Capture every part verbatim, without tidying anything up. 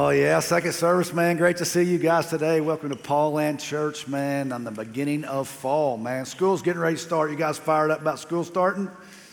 Oh, yeah, second service, man. Great to see you guys today. Welcome to Paul Land Church, man, on the beginning of fall, man. School's getting ready to start. You guys fired up about school starting?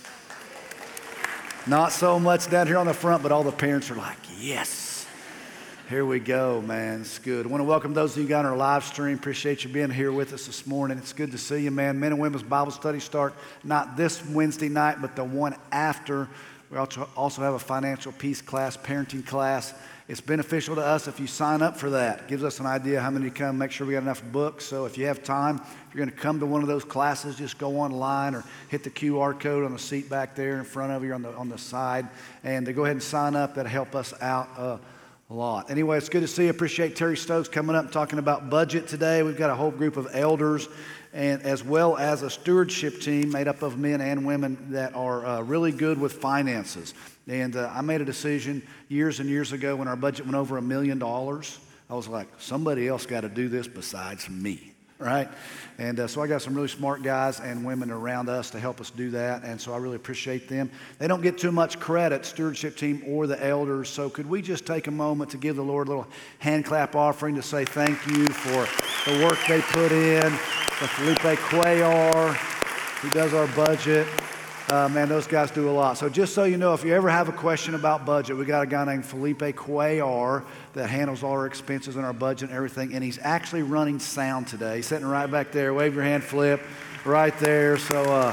Not so much down here on the front, but all the parents are like, yes. Here we go, man. It's good. I want to welcome those of you guys on our live stream. Appreciate you being here with us this morning. It's good to see you, man. Men and Women's Bible Study start not this Wednesday night, but the one after. We also have a financial peace class, parenting class. It's beneficial to us if you sign up for that. It gives us an idea how many come, make sure we got enough books. So if you have time, if you're going to come to one of those classes, just go online or hit the Q R code on the seat back there in front of you on the on the side. And to go ahead and sign up. That'll help us out uh, a lot. Anyway, it's good to see you. Appreciate Terry Stokes coming up and talking about budget today. We've got a whole group of elders and as well as a stewardship team made up of men and women that are uh, really good with finances. And uh, I made a decision years and years ago when our budget went over a million dollars. I was like, somebody else got to do this besides me, right? And uh, so I got some really smart guys and women around us to help us do that. And so I really appreciate them. They don't get too much credit, stewardship team or the elders. So could we just take a moment to give the Lord a little hand clap offering to say thank you for the work they put in. The Felipe Cuellar, who does our budget. Uh, man, those guys do a lot. So just so you know, if you ever have a question about budget, we got a guy named Felipe Cuellar that handles all our expenses and our budget and everything, and he's actually running sound today. He's sitting right back there. Wave your hand, Flip, right there. So uh,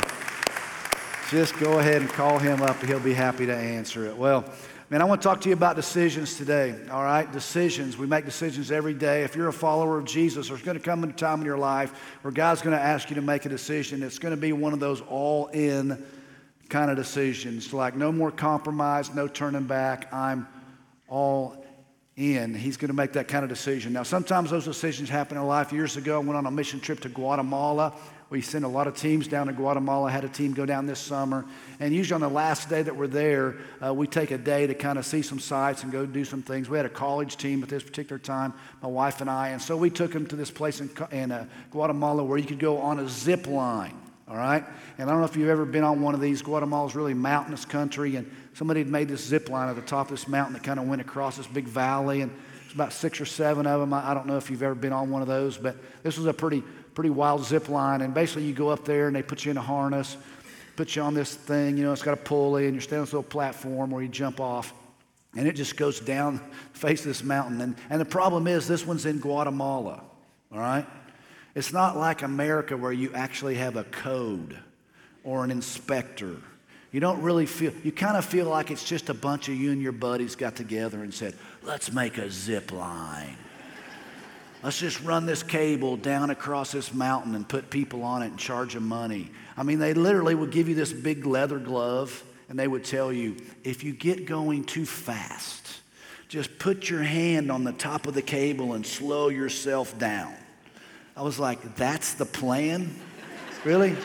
just go ahead and call him up, and he'll be happy to answer it. Well, man, I want to talk to you about decisions today, all right? Decisions. We make decisions every day. If you're a follower of Jesus, there's going to come a time in your life where God's going to ask you to make a decision. It's going to be one of those all-in kind of decisions, like no more compromise, no turning back. I'm all in. He's going to make that kind of decision. Now, sometimes those decisions happen in life. Years ago, I went on a mission trip to Guatemala. We sent a lot of teams down to Guatemala, had a team go down this summer. And usually on the last day that we're there, uh, we take a day to kind of see some sights and go do some things. We had a college team at this particular time, my wife and I. And so we took them to this place in, in uh, Guatemala where you could go on a zip line. All right? And I don't know if you've ever been on one of these. Guatemala's really mountainous country, and somebody had made this zip line at the top of this mountain that kind of went across this big valley, and there's about six or seven of them. I, I don't know if you've ever been on one of those, but this was a pretty pretty wild zip line, and basically you go up there and they put you in a harness, put you on this thing, you know, it's got a pulley, and you're standing on this little platform where you jump off, and it just goes down the face of this mountain. And, and the problem is this one's in Guatemala, all right? It's not like America where you actually have a code or an inspector. You don't really feel, you kind of feel like it's just a bunch of you and your buddies got together and said, let's make a zip line. Let's just run this cable down across this mountain and put people on it and charge them money. I mean, they literally would give you this big leather glove and they would tell you, if you get going too fast, just put your hand on the top of the cable and slow yourself down. I was like, that's the plan? Really?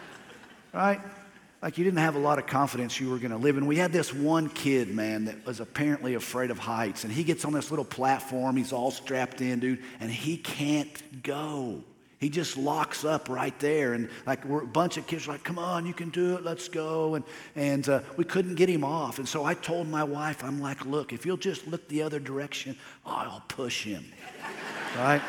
Right? Like you didn't have a lot of confidence you were going to live. And we had this one kid, man, that was apparently afraid of heights. And he gets on this little platform. He's all strapped in, dude. And he can't go. He just locks up right there. And like we're a bunch of kids are like, come on, you can do it. Let's go. And, and uh, we couldn't get him off. And so I told my wife, I'm like, look, if you'll just look the other direction, I'll push him. Right?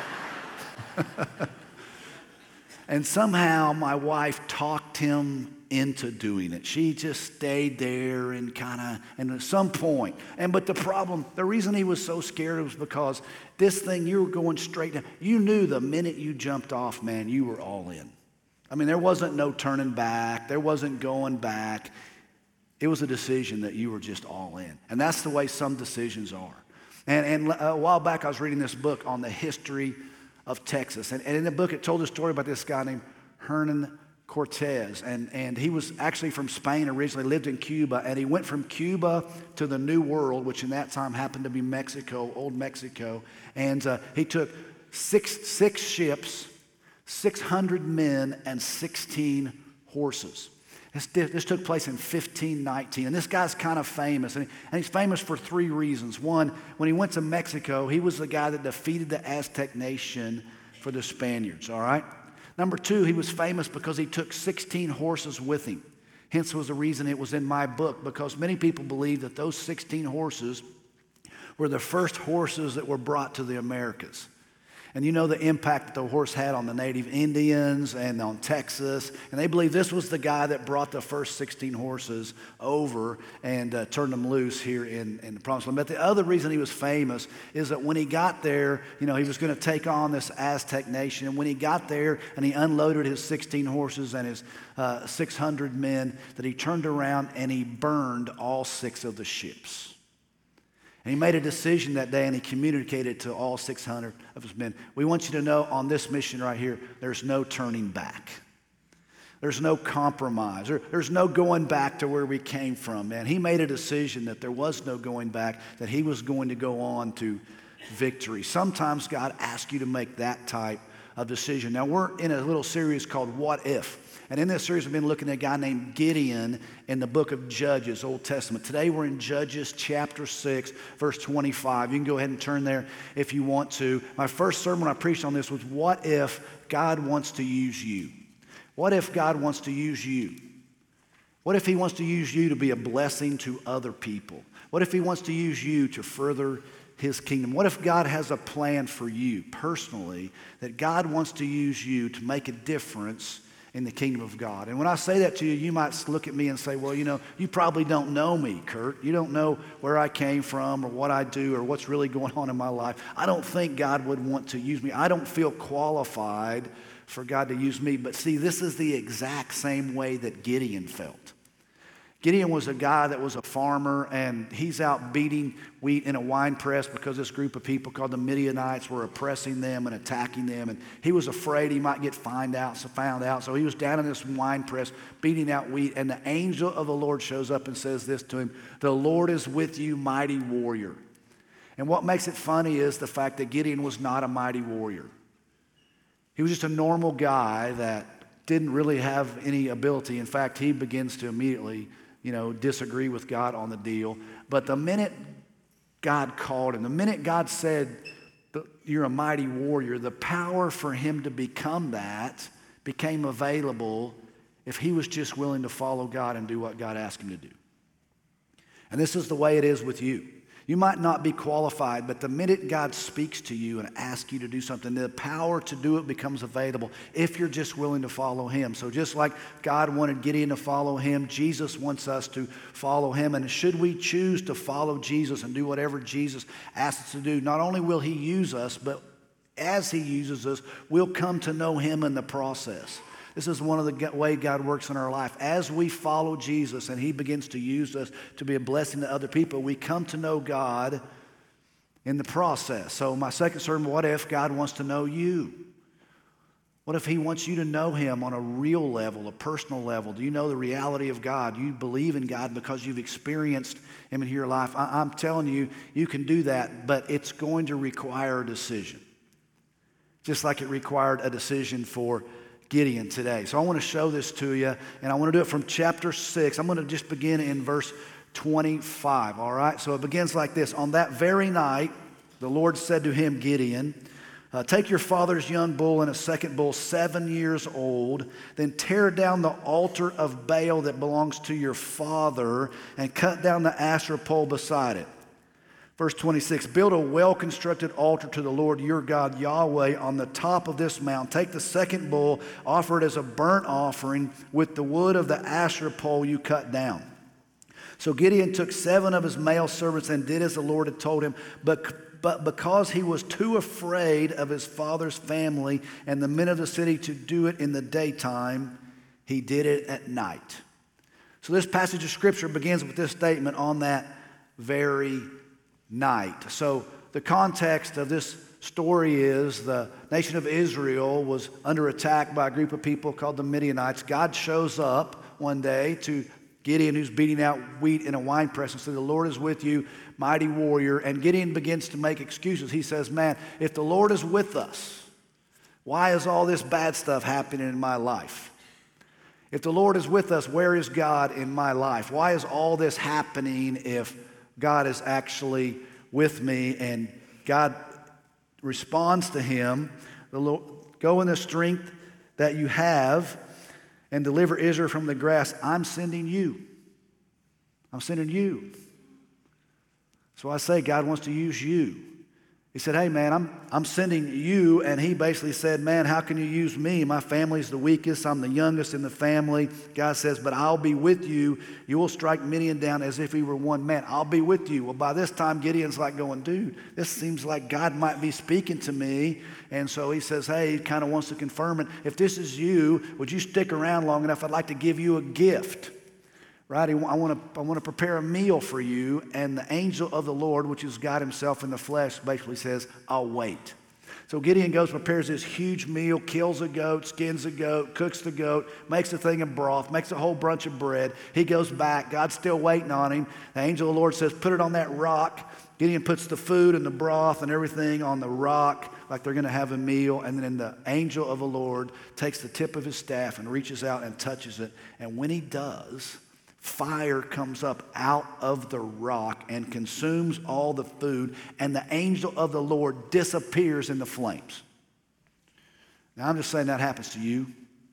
And somehow my wife talked him into doing it. She just stayed there and kind of, and at some point, and but the problem, the reason he was so scared was because this thing, you were going straight down. You knew the minute you jumped off, man, you were all in. I mean, there wasn't no turning back. There wasn't going back. It was a decision that you were just all in. And that's the way some decisions are. And, and a while back, I was reading this book on the history of Texas. And, and in the book, it told a story about this guy named Hernan Cortez. And, and he was actually from Spain originally, lived in Cuba. And he went from Cuba to the New World, which in that time happened to be Mexico, old Mexico. And uh, he took six, six ships, six hundred men, and sixteen horses. This, this took place in fifteen nineteen, and this guy's kind of famous, and, and he's famous for three reasons. One, when he went to Mexico, he was the guy that defeated the Aztec nation for the Spaniards, all right? Number two, he was famous because he took sixteen horses with him. Hence was the reason it was in my book, because many people believe that those sixteen horses were the first horses that were brought to the Americas. And you know the impact that the horse had on the native Indians and on Texas. And they believe this was the guy that brought the first sixteen horses over and uh, turned them loose here in, in the Promised Land. But the other reason he was famous is that when he got there, you know, he was going to take on this Aztec nation. And when he got there and he unloaded his sixteen horses and his uh, six hundred men, that he turned around and he burned all six of the ships. And he made a decision that day and he communicated to all six hundred of his men. We want you to know on this mission right here, there's no turning back. There's no compromise. There, there's no going back to where we came from, man. He made a decision that there was no going back, that he was going to go on to victory. Sometimes God asks you to make that type of decision. Now, we're in a little series called What If? And in this series, we've been looking at a guy named Gideon in the book of Judges, Old Testament. Today, we're in Judges chapter six, verse twenty-five. You can go ahead and turn there if you want to. My first sermon I preached on this was, what if God wants to use you? What if God wants to use you? What if he wants to use you to be a blessing to other people? What if he wants to use you to further his kingdom? What if God has a plan for you personally, that God wants to use you to make a difference in the kingdom of God? And when I say that to you, you might look at me and say, well, you know, you probably don't know me, Kurt. You don't know where I came from or what I do or what's really going on in my life. I don't think God would want to use me. I don't feel qualified for God to use me. But see, this is the exact same way that Gideon felt. Gideon was a guy that was a farmer, and he's out beating wheat in a wine press because this group of people called the Midianites were oppressing them and attacking them. And he was afraid he might get found out, so found out. So he was down in this wine press beating out wheat, and the angel of the Lord shows up and says this to him: "The Lord is with you, mighty warrior." And what makes it funny is the fact that Gideon was not a mighty warrior. He was just a normal guy that didn't really have any ability. In fact, he begins to immediately you know, disagree with God on the deal. But the minute God called him, the minute God said, you're a mighty warrior, the power for him to become that became available if he was just willing to follow God and do what God asked him to do. And this is the way it is with you. You might not be qualified, but the minute God speaks to you and asks you to do something, the power to do it becomes available if you're just willing to follow him. So just like God wanted Gideon to follow him, Jesus wants us to follow him. And should we choose to follow Jesus and do whatever Jesus asks us to do, not only will he use us, but as he uses us, we'll come to know him in the process. This is one of the way God works in our life. As we follow Jesus and he begins to use us to be a blessing to other people, we come to know God in the process. So my second sermon, what if God wants to know you? What if he wants you to know him on a real level, a personal level? Do you know the reality of God? Do you believe in God because you've experienced him in your life? I- I'm telling you, you can do that, but it's going to require a decision. Just like it required a decision for Gideon today. So I want to show this to you, and I want to do it from chapter six. I'm going to just begin in verse twenty-five, all right? So it begins like this. On that very night, the Lord said to him, Gideon, uh, take your father's young bull and a second bull, seven years old, then tear down the altar of Baal that belongs to your father and cut down the Asherah pole beside it. Verse twenty-six, build a well-constructed altar to the Lord your God, Yahweh, on the top of this mountain. Take the second bull, offer it as a burnt offering with the wood of the Asherah pole you cut down. So Gideon took seven of his male servants and did as the Lord had told him. But, but because he was too afraid of his father's family and the men of the city to do it in the daytime, he did it at night. So this passage of Scripture begins with this statement, on that very night. So the context of this story is the nation of Israel was under attack by a group of people called the Midianites. God shows up one day to Gideon, who's beating out wheat in a wine press, and says, the Lord is with you, mighty warrior. And Gideon begins to make excuses. He says, man, if the Lord is with us, why is all this bad stuff happening in my life? If the Lord is with us, where is God in my life? Why is all this happening if God is actually with me? And God responds to him, the Lord, go in the strength that you have and deliver Israel from the grasp. I'm sending you. I'm sending you. So I say God wants to use you. He said, hey, man, I'm, I'm sending you. And he basically said, man, how can you use me? My family's the weakest. I'm the youngest in the family. God says, but I'll be with you. You will strike Midian down as if he were one man. I'll be with you. Well, by this time, Gideon's like going, dude, this seems like God might be speaking to me. And so he says, hey, he kind of wants to confirm it. If this is you, would you stick around long enough? I'd like to give you a gift. Right? I want to I want to prepare a meal for you. And the angel of the Lord, which is God himself in the flesh, basically says, I'll wait. So Gideon goes, prepares this huge meal, kills a goat, skins a goat, cooks the goat, makes a thing of broth, makes a whole bunch of bread. He goes back. God's still waiting on him. The angel of the Lord says, put it on that rock. Gideon puts the food and the broth and everything on the rock like they're going to have a meal. And then the angel of the Lord takes the tip of his staff and reaches out and touches it. And when he does, fire comes up out of the rock and consumes all the food, and the angel of the Lord disappears in the flames. Now, I'm just saying that happens to you.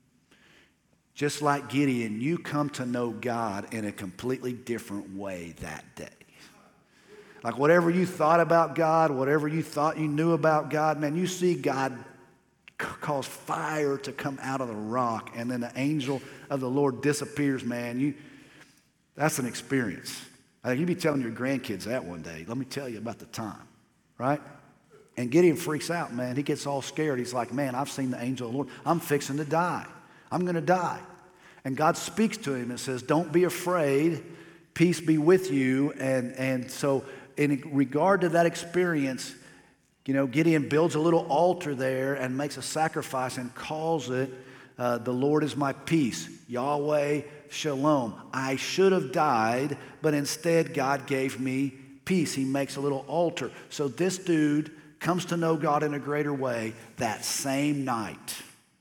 Just like Gideon, you come to know God in a completely different way that day. Like whatever you thought about God, whatever you thought you knew about God, man, you see God cause fire to come out of the rock, and then the angel of the Lord disappears, man. You That's an experience. I think you'd be telling your grandkids that one day. Let me tell you about the time, right? And Gideon freaks out, man. He gets all scared. He's like, man, I've seen the angel of the Lord. I'm fixing to die. I'm going to die. And God speaks to him and says, don't be afraid. Peace be with you. And, and so in regard to that experience, you know, Gideon builds a little altar there and makes a sacrifice and calls it, uh, the Lord is my peace, Yahweh Shalom. I should have died, but instead God gave me peace. He makes a little altar. So this dude comes to know God in a greater way that same night.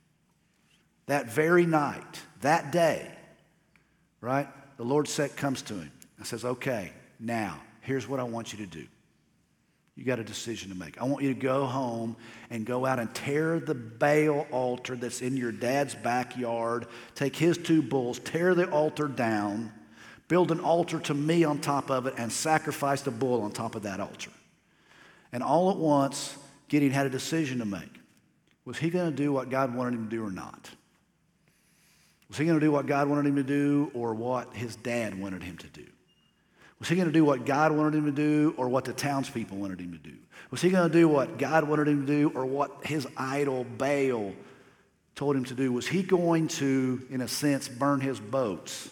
That very night, that day, right? The Lord set, comes to him and says, okay, now, here's what I want you to do. You got a decision to make. I want you to go home and go out and tear the Baal altar that's in your dad's backyard. Take his two bulls, tear the altar down, build an altar to me on top of it, and sacrifice the bull on top of that altar. And all at once, Gideon had a decision to make. Was he going to do what God wanted him to do or not? Was he going to do what God wanted him to do or what his dad wanted him to do? Was he going to do what God wanted him to do or what the townspeople wanted him to do? Was he going to do what God wanted him to do or what his idol Baal told him to do? Was he going to, in a sense, burn his boats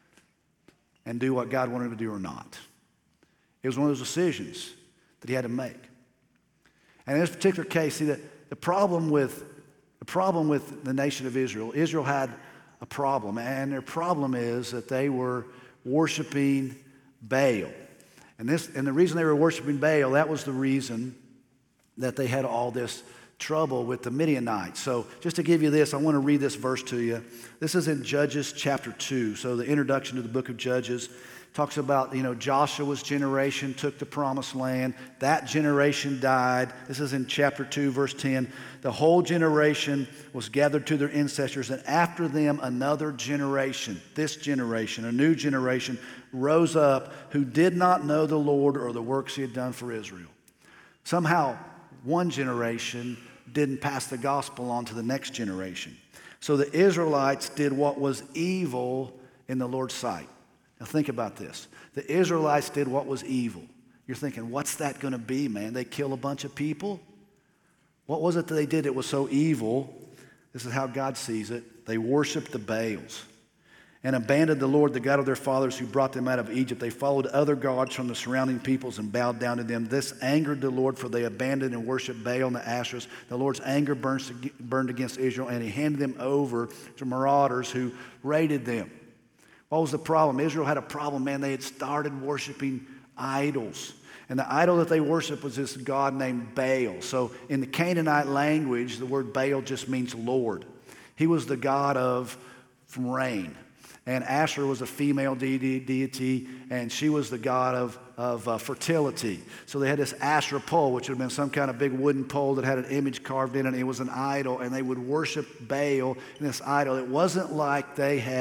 and do what God wanted him to do or not? It was one of those decisions that he had to make. And in this particular case, see, the, the problem with the problem with the nation of Israel, Israel had a problem, and their problem is that they were worshiping Baal. And this, and the reason they were worshiping Baal, that was the reason that they had all this trouble with the Midianites. So just to give you this, I want to read this verse to you. This is in Judges chapter two. So the introduction to the book of Judges talks about, you know, Joshua's generation took the promised land. That generation died. This is in chapter two, verse ten. The whole generation was gathered to their ancestors, and after them another generation, this generation, a new generation, rose up who did not know the Lord or the works he had done for Israel. Somehow, one generation didn't pass the gospel on to the next generation. So the Israelites did what was evil in the Lord's sight. Now think about this. The Israelites did what was evil. You're thinking, what's that going to be, man? They kill a bunch of people? What was it that they did that was so evil? This is how God sees it. They worshiped the Baals and abandoned the Lord, the God of their fathers who brought them out of Egypt. They followed other gods from the surrounding peoples and bowed down to them. This angered the Lord, for they abandoned and worshiped Baal and the Asherahs. The Lord's anger burned against Israel, and he handed them over to marauders who raided them. What was the problem? Israel had a problem, man. They had started worshiping idols. And the idol that they worshiped was this god named Baal. So in the Canaanite language, the word Baal just means Lord. He was the god of rain. And Asher was a female deity, deity, and she was the god of, of uh, fertility. So they had this Asherah pole, which would have been some kind of big wooden pole that had an image carved in it, and it was an idol, and they would worship Baal in this idol. It wasn't like they had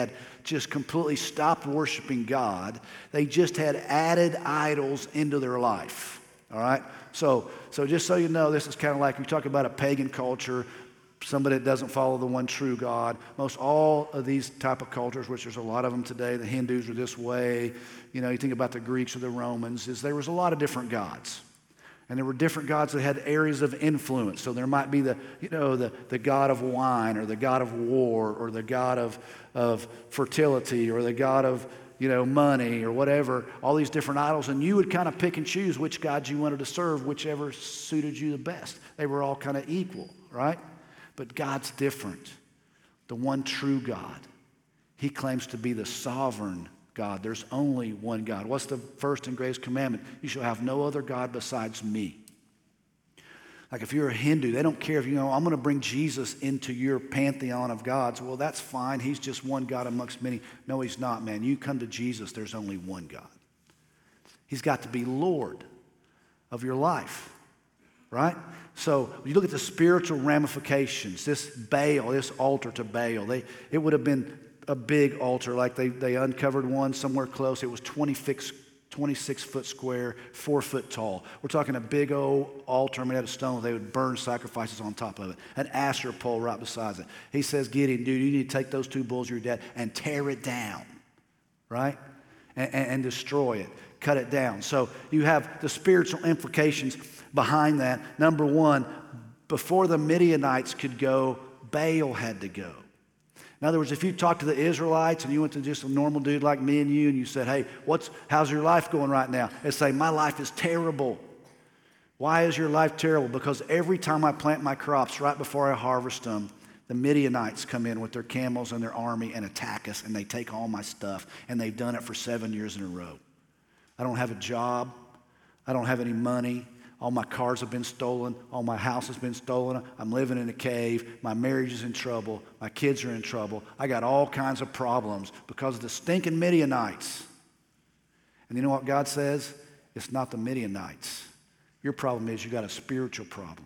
just completely stopped worshiping God. They just had added idols into their life. All right? So, so just so you know, this is kind of like we talk about a pagan culture, somebody that doesn't follow the one true God. Most all of these type of cultures, which there's a lot of them today, the Hindus are this way, you know, you think about the Greeks or the Romans, is there was a lot of different gods. And there were different gods that had areas of influence. So there might be the, you know, the, the god of wine or the god of war or the god of, of fertility or the god of, you know, money or whatever, all these different idols. And you would kind of pick and choose which gods you wanted to serve, whichever suited you the best. They were all kind of equal, right? But God's different. The one true God. He claims to be the sovereign God. There's only one God. What's the first and greatest commandment? You shall have no other God besides me. Like if you're a Hindu, they don't care if you know, I'm going to bring Jesus into your pantheon of gods. Well, that's fine. He's just one God amongst many. No, he's not, man. You come to Jesus, there's only one God. He's got to be Lord of your life, right? So when you look at the spiritual ramifications, this Baal, this altar to Baal, they, it would have been a big altar, like they, they uncovered one somewhere close. It was twenty-six, twenty-six foot square, four foot tall. We're talking a big old altar made out of stone. They would burn sacrifices on top of it. An Asher pole right beside it. He says, Gideon, dude, you need to take those two bulls of your dad and tear it down, right? And, and, and destroy it, cut it down. So you have the spiritual implications behind that. Number one, before the Midianites could go, Baal had to go. In other words, if you talked to the Israelites and you went to just a normal dude like me and you and you said, hey, what's, how's your life going right now? They'd say, my life is terrible. Why is your life terrible? Because every time I plant my crops, right before I harvest them, the Midianites come in with their camels and their army and attack us, and they take all my stuff, and they've done it for seven years in a row. I don't have a job. I don't have any money. All my cars have been stolen. All my house has been stolen. I'm living in a cave. My marriage is in trouble. My kids are in trouble. I got all kinds of problems because of the stinking Midianites. And you know what God says? It's not the Midianites. Your problem is you got a spiritual problem.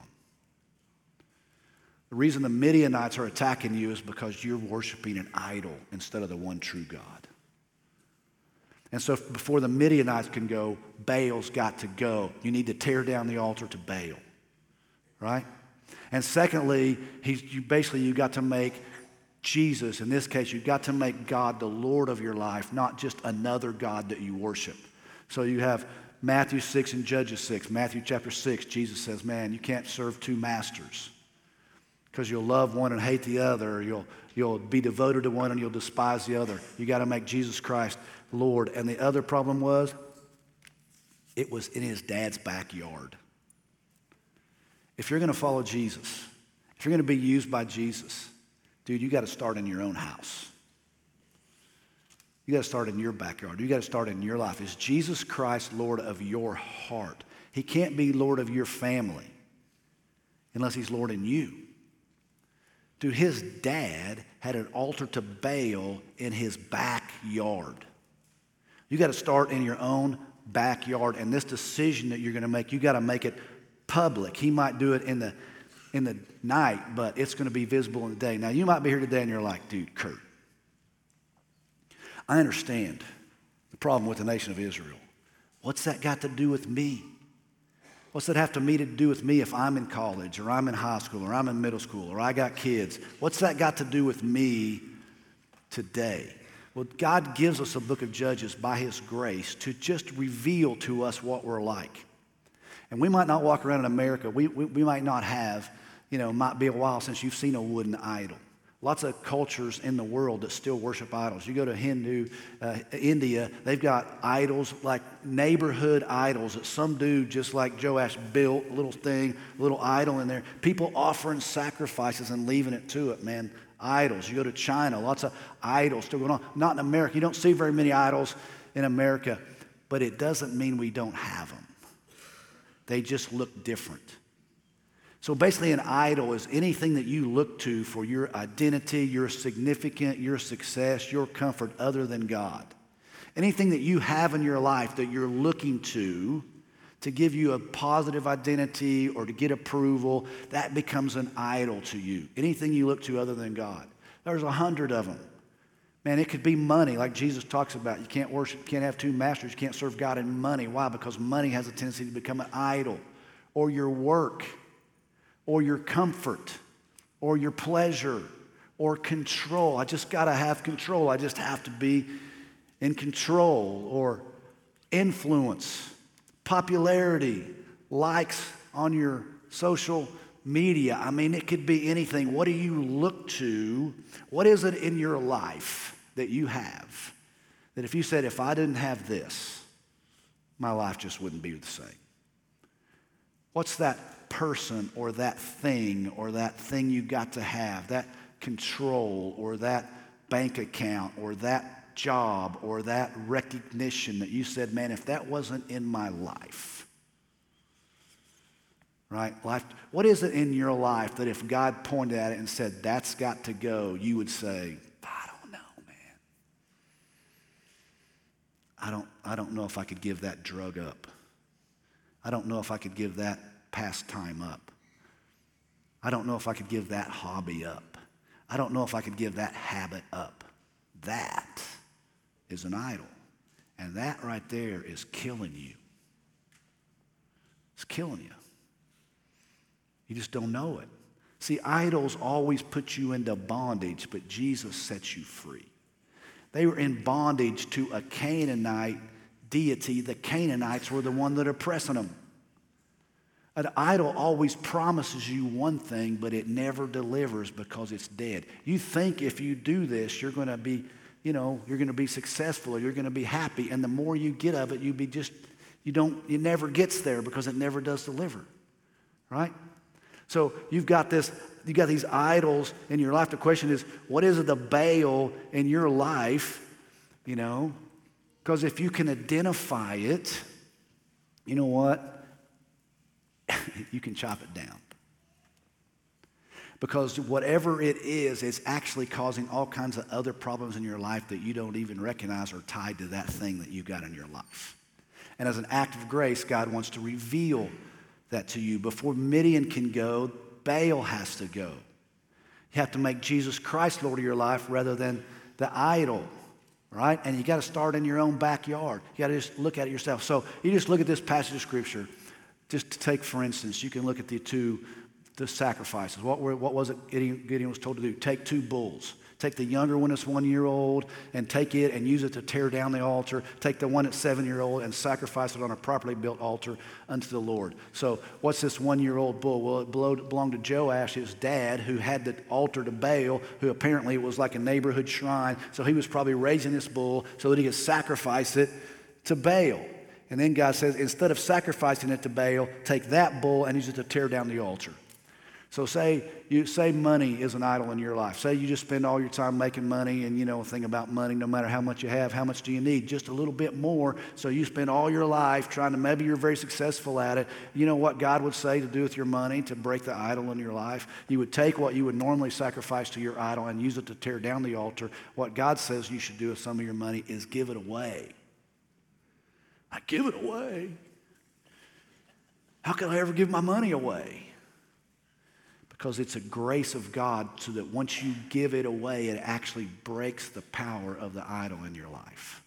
The reason the Midianites are attacking you is because you're worshiping an idol instead of the one true God. And so before the Midianites can go, Baal's got to go. You need to tear down the altar to Baal, right? And secondly, he's, you basically you got to make Jesus, in this case, you've got to make God the Lord of your life, not just another God that you worship. So you have Matthew six and Judges six. Matthew chapter six, Jesus says, man, you can't serve two masters because you'll love one and hate the other. You'll, you'll be devoted to one and you'll despise the other. You got to make Jesus Christ Lord. And the other problem was, it was in his dad's backyard. If you're going to follow Jesus, if you're going to be used by Jesus, dude, you got to start in your own house. You got to start in your backyard. You got to start in your life. Is Jesus Christ Lord of your heart? He can't be Lord of your family unless he's Lord in you. Dude, his dad had an altar to Baal in his backyard. You got to start in your own backyard, and this decision that you're going to make, you got to make it public. He might do it in the in the night, but it's going to be visible in the day. Now, you might be here today and you're like, dude, Kurt, I understand the problem with the nation of Israel. What's that got to do with me? What's that have to me to do with me if I'm in college or I'm in high school or I'm in middle school or I got kids? What's that got to do with me today? Well, God gives us a book of Judges by his grace to just reveal to us what we're like. And we might not walk around in America. We, we, we might not have, you know, it might be a while since you've seen a wooden idol. Lots of cultures in the world that still worship idols. You go to Hindu, uh, India, they've got idols, like neighborhood idols that some dude just like Joash built, a little thing, a little idol in there. People offering sacrifices and leaving it to it, man. Idols. You go to China, lots of idols still going on. Not in America. You don't see very many idols in America, but it doesn't mean we don't have them. They just look different. So basically an idol is anything that you look to for your identity, your significance, your success, your comfort other than God. Anything that you have in your life that you're looking to to give you a positive identity or to get approval, that becomes an idol to you. Anything you look to other than God. There's a hundred of them. Man, it could be money, like Jesus talks about. You can't worship, you can't have two masters. You can't serve God and money. Why? Because money has a tendency to become an idol, or your work, or your comfort, or your pleasure, or control. I just got to have control. I just have to be in control, or influence, popularity, likes on your social media. I mean, it could be anything. What do you look to? What is it in your life that you have that if you said, if I didn't have this, my life just wouldn't be the same? What's that person or that thing or that thing you got to have, that control or that bank account or that job or that recognition that you said, man, if that wasn't in my life, right? Life. What is it in your life that if God pointed at it and said, that's got to go, you would say, I don't know, man. I don't, I don't know if I could give that drug up. I don't know if I could give that pastime up. I don't know if I could give that hobby up. I don't know if I could give that habit up. That is an idol. And that right there is killing you. It's killing you. You just don't know it. See, idols always put you into bondage, but Jesus sets you free. They were in bondage to a Canaanite deity. The Canaanites were the one that are oppressing them. An idol always promises you one thing, but it never delivers because it's dead. You think if you do this, you're going to be, you know, you're going to be successful or you're going to be happy. And the more you get of it, you be just, you don't, it never gets there because it never does deliver, right? So you've got this, you got these idols in your life. The question is, what is the Baal in your life? You know, because if you can identify it, you know what? You can chop it down. Because whatever it is, it's actually causing all kinds of other problems in your life that you don't even recognize are tied to that thing that you've got in your life. And as an act of grace, God wants to reveal that to you. Before Midian can go, Baal has to go. You have to make Jesus Christ Lord of your life rather than the idol, right? And you got to start in your own backyard. You got to just look at it yourself. So you just look at this passage of Scripture. Just to take, for instance, you can look at the two the sacrifices. What, were, what was it Gideon, Gideon was told to do? Take two bulls. Take the younger one that's one year old and take it and use it to tear down the altar. Take the one that's seven year old and sacrifice it on a properly built altar unto the Lord. So what's this one year old bull? Well, it belonged to Joash, his dad, who had the altar to Baal, who apparently was like a neighborhood shrine. So he was probably raising this bull so that he could sacrifice it to Baal. And then God says, instead of sacrificing it to Baal, take that bull and use it to tear down the altar. So say you say money is an idol in your life. Say you just spend all your time making money and, you know, think about money, no matter how much you have, how much do you need? Just a little bit more. So you spend all your life trying to, maybe you're very successful at it. You know what God would say to do with your money to break the idol in your life? You would take what you would normally sacrifice to your idol and use it to tear down the altar. What God says you should do with some of your money is give it away. I give it away. How can I ever give my money away? Because it's a grace of God so that once you give it away, it actually breaks the power of the idol in your life.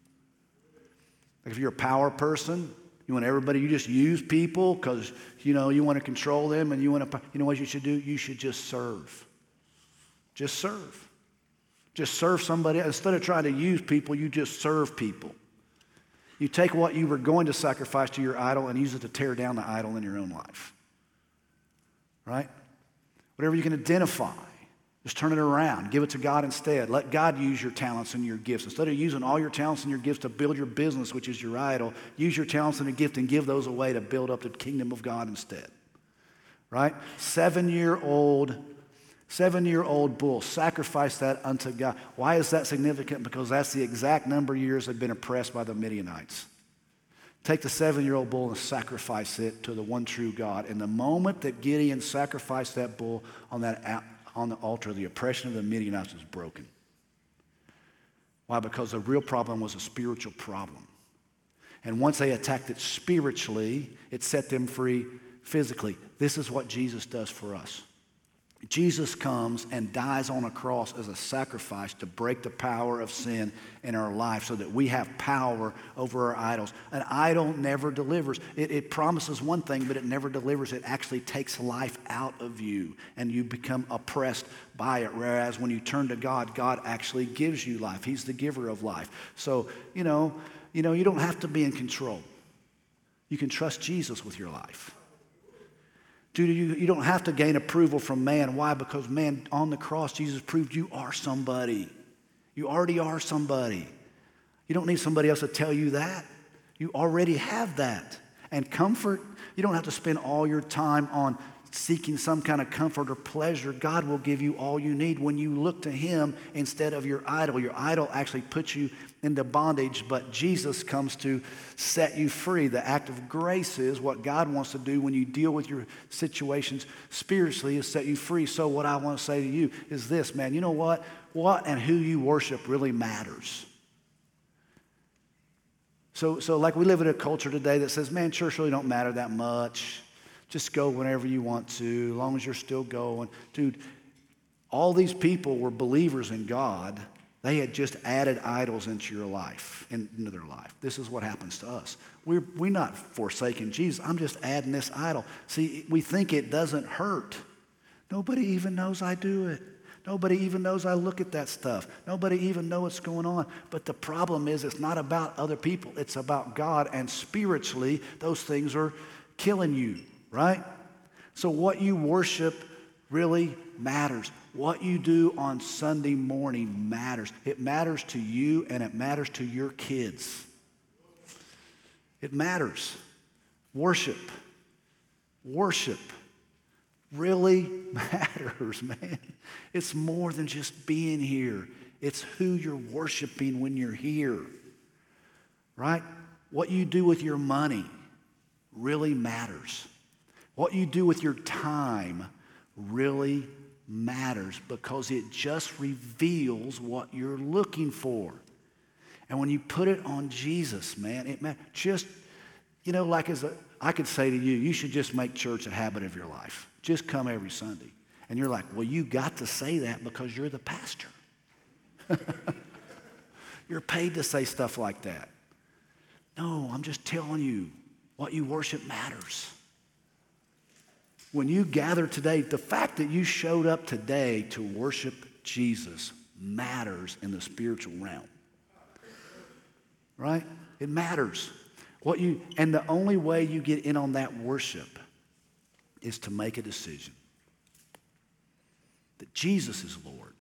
Like if you're a power person, you want everybody, you just use people because, you know, you want to control them and you want to, you know what you should do? You should just serve. Just serve. Just serve somebody. Instead of trying to use people, you just serve people. You take what you were going to sacrifice to your idol and use it to tear down the idol in your own life. Right? Whatever you can identify, just turn it around. Give it to God instead. Let God use your talents and your gifts. Instead of using all your talents and your gifts to build your business, which is your idol, use your talents and a gift and give those away to build up the kingdom of God instead. Right? Seven-year-old Seven-year-old bull, sacrifice that unto God. Why is that significant? Because that's the exact number of years they've been oppressed by the Midianites. Take the seven-year-old bull and sacrifice it to the one true God. And the moment that Gideon sacrificed that bull on that on the altar, the oppression of the Midianites was broken. Why? Because the real problem was a spiritual problem. And once they attacked it spiritually, it set them free physically. This is what Jesus does for us. Jesus comes and dies on a cross as a sacrifice to break the power of sin in our life so that we have power over our idols. An idol never delivers. It, it promises one thing, but it never delivers. It actually takes life out of you, and you become oppressed by it. Whereas when you turn to God, God actually gives you life. He's the giver of life. So, you know, you know, you don't have to be in control. You can trust Jesus with your life. Dude, you, you don't have to gain approval from man. Why? Because, man, on the cross, Jesus proved you are somebody. You already are somebody. You don't need somebody else to tell you that. You already have that. And comfort, you don't have to spend all your time on seeking some kind of comfort or pleasure. God will give you all you need when you look to him instead of your idol. Your idol actually puts you into bondage, but Jesus comes to set you free. The act of grace is what God wants to do when you deal with your situations spiritually, is set you free. So what I want to say to you is this, man, you know what? What and who you worship really matters. So, so like we live in a culture today that says, man, church really don't matter that much. Just go whenever you want to, as long as you're still going. Dude, all these people were believers in God. They had just added idols into your life, into their life. This is what happens to us. We're, we're not forsaking Jesus. I'm just adding this idol. See, we think it doesn't hurt. Nobody even knows I do it. Nobody even knows I look at that stuff. Nobody even knows what's going on. But the problem is it's not about other people. It's about God, and spiritually, those things are killing you. Right? So what you worship really matters. What you do on Sunday morning matters. It matters to you, and it matters to your kids. It matters. Worship. Worship really matters, man. It's more than just being here. It's who you're worshiping when you're here. Right? What you do with your money really matters. What you do with your time really matters, because it just reveals what you're looking for. And when you put it on Jesus, man, it matters. Just, you know, like as a, I could say to you, you should just make church a habit of your life. Just come every Sunday. And you're like, well, you got to say that because you're the pastor. You're paid to say stuff like that. No, I'm just telling you, what you worship matters. When you gather today, the fact that you showed up today to worship Jesus matters in the spiritual realm. Right? It matters. What you, and the only way you get in on that worship is to make a decision that Jesus is Lord.